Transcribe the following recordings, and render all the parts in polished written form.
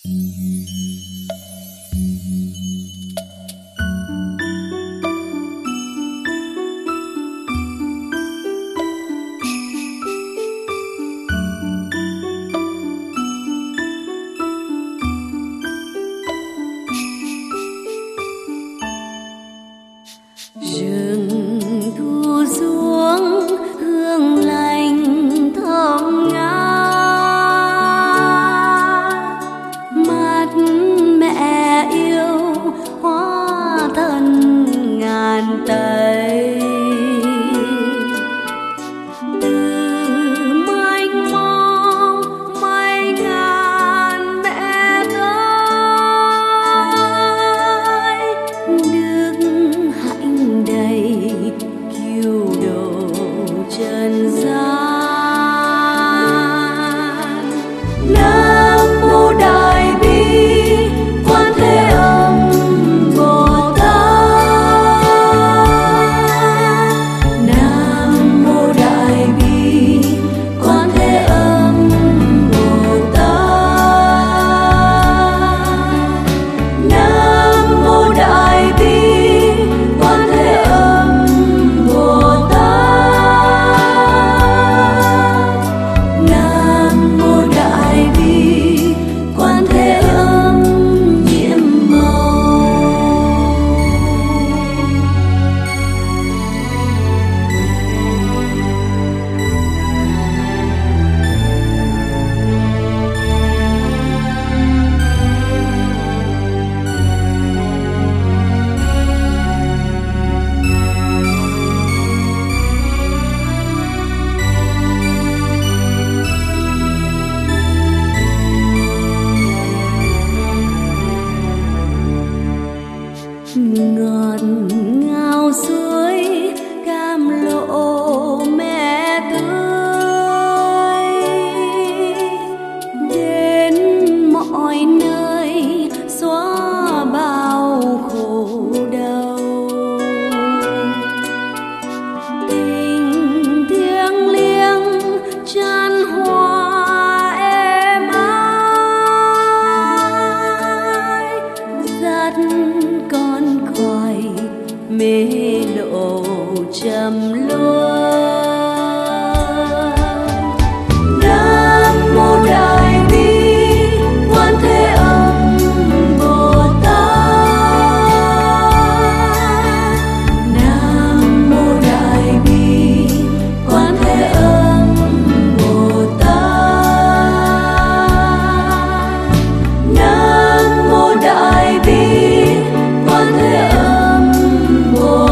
Rừng thu xuống hương lành thơm ngát, mắt mẹ yêu hóa thân ngàn tây. Từ mênh mông mây ngàn mẹ tới, nước hạnh đầy cứu độ trần gian. Nam mô Đại Bi Quan Thế Âm Bồ Tát. Nam mô Đại Bi Quan Thế Âm Bồ Tát. Nam mô Đại Bi Quan Thế Âm Bồ Tát. Nam mô Đại Bi Quan Thế Âm Nhiệm Màu. Ngọt ngào suối cam lộ mẹ tươi, đến mọi nơi xóa bao khổ đau. Tình thiêng liêng chan hòa êm ái, dắt con khỏi mê lộ trầm luân. Nam mô Đại Bi Quan Thế Âm Bồ Tát. Nam mô Đại Bi Quan Thế Âm Bồ Tát. Nam mô Đại Bi Quan Thế Âm Bồ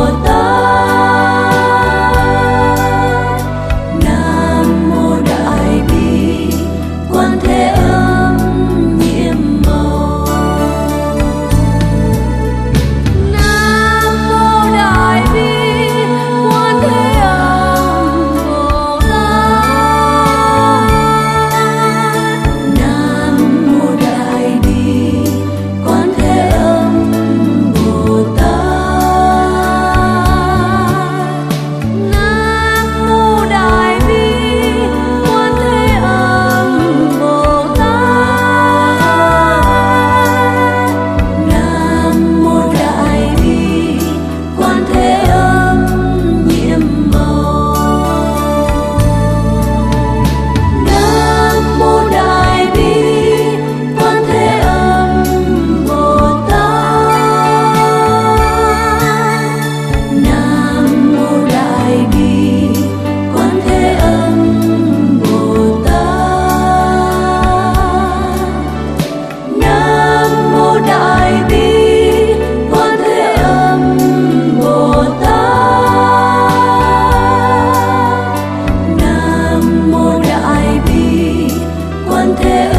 Tát. Nam mô Đại Bi Quan Thế Âm Nhiệm Màu. Nam mô Đại Bi Quan Thế Âm Bồ Tát. Nam mô Đại Bi Quan Thế Âm Bồ Tát. Nam mô Đại Bi Quan Thế Âm Bồ Tát. Nam mô Đại Bi Quan Thế Âm Nhiệm Màu. Nam mô Đại Bi Quan Thế Âm Bồ Tát. Nam mô Đại Bi Quan Thế Âm Bồ Tát. Nam mô Đại Bi Quan Thế Âm Bồ Tát. Nam mô Đại Bi Quan Thế